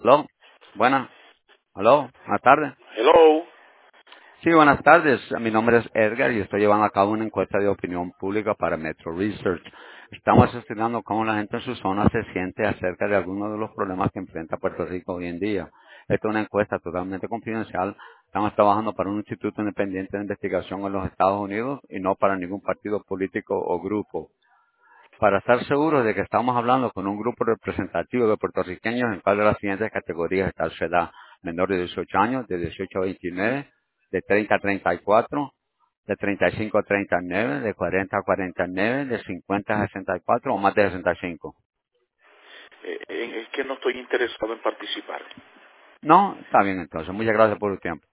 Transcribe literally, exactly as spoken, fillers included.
Aló, buenas, aló, buenas tardes. Hello. Sí, buenas tardes. Mi nombre es Edgar y estoy llevando a cabo una encuesta de opinión pública para Metro Research. Estamos estudiando cómo la gente en su zona se siente acerca de algunos de los problemas que enfrenta Puerto Rico hoy en día. Esta es una encuesta totalmente confidencial. Estamos trabajando para un instituto independiente de investigación en los Estados Unidos y no para ningún partido político o grupo. Para estar seguros de que estamos hablando con un grupo representativo de puertorriqueños en cual de las siguientes categorías está su edad: menor de dieciocho años, de dieciocho a veintinueve, de treinta a treinta y cuatro, de treinta y cinco a treinta y nueve, de cuarenta a cuarenta y nueve, de cincuenta a sesenta y cuatro o más de sesenta y cinco. Eh, eh, es que no estoy interesado en participar. No, está bien entonces. Muchas gracias por su tiempo.